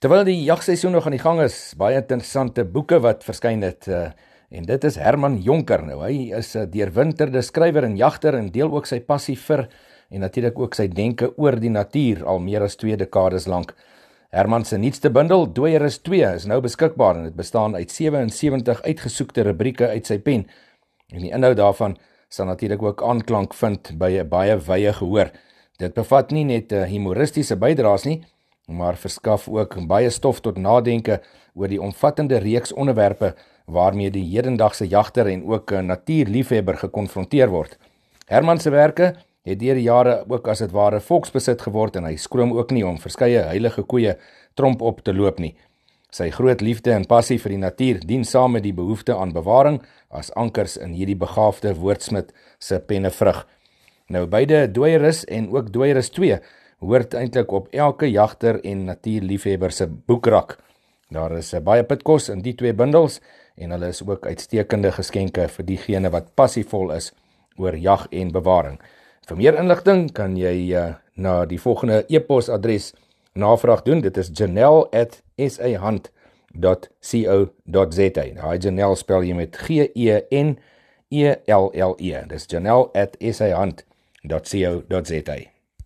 Terwyl die jagseisoen nog aan die gang is, baie interessante boeke wat verskyn het, en dit is Herman Jonker. Nou, hy is 'n deurwinterde skrywer en jagter en deel ook sy passie vir en natuurlik ook sy denke oor die natuur al meer as 2 dekades lank. Herman se nuutste bundel, Dooieris 2, is nou beskikbaar en dit bestaan uit 77 uitgesoekte rubrieke uit sy pen. En die inhoud daarvan sal natuurlik ook aanklank vind by 'n baie wye gehoor. Dit bevat nie net humoristiese bydraes nie, maar verskaf ook baie stof tot nadenke oor die omvattende reeks onderwerpe waarmee die hedendagse jagter en ook 'n natuurliefhebber gekonfronteer word. Herman se werke het deur die jare ook as dit ware volksbesit geword en hy skroom ook nie om verskeie heilige koeie tromp op te loop nie. Sy groot liefde en passie vir die natuur dien saam met die behoefte aan bewaring as ankers in hierdie begaafde woordsmid se pennevrug. Nou beide Dooieris en ook Dooieris 2 hoort eintlik op elke jagter en natuurliefhebber se boekrak. Daar is baie pitkos in die 2 bundels en hulle is ook uitstekende geskenke vir diegene wat passievol is oor jag en bewaring. Vir meer inligting kan jy na die volgende e-posadres navraag doen. Dit is janelle@sahand.co.za. Nou, Janelle spel jy met Genelle. Dis janelle@sahand.co.za.